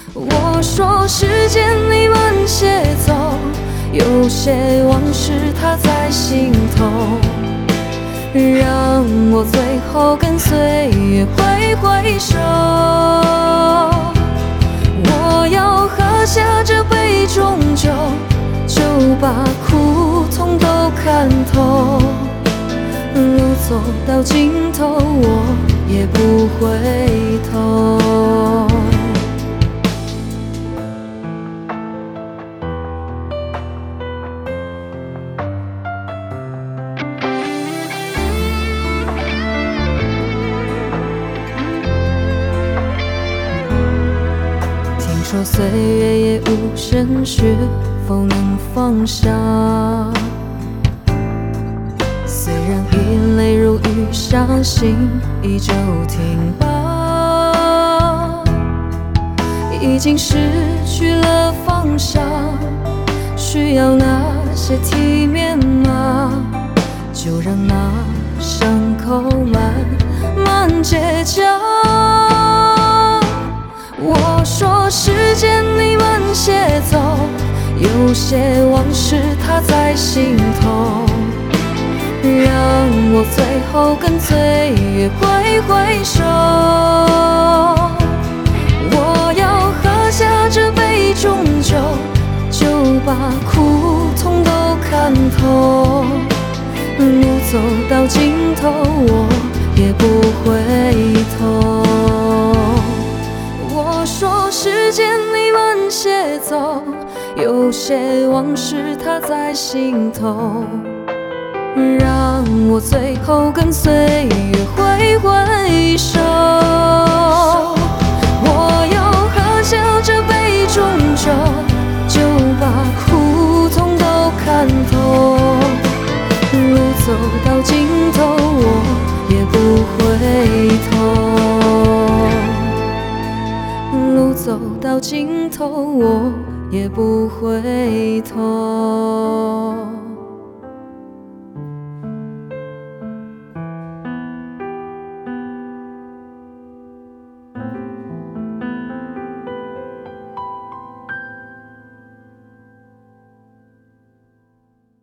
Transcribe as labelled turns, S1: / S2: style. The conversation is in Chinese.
S1: 我说时间你慢些走，有些往事它在心头，让我最后跟岁月挥挥手。我要喝下这杯重酒，就把苦痛都看透。路走到尽头，我也不回头。听说岁月也无声，是否能放下？虽然已泪如雨下，心依旧停吧。已经失去了放下，需要那些体面吗？就让那伤口慢慢结痂。我说时间你慢些走，有些往事它在心头，让我最后跟岁月挥挥手。我要喝下这杯重酒，就把苦痛都看透。路走到尽头，我也不回头。我说时间你慢些走，有些往事它在心头，让我最后跟岁月挥挥手。我要喝下这杯重酒，就把苦痛都看透。路走到尽头，我也不回头。路走到尽头，我也不回头。